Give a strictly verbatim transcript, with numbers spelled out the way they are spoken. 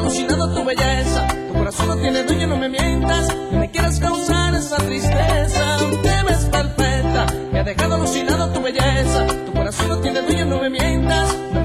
alucinado tu belleza. Tu corazón no tiene dueño, no me mientas, no me quieras causar esa tristeza. Te ves perfecta, me ha dejado alucinado tu belleza. Tu corazón no tiene dueño, no me mientas.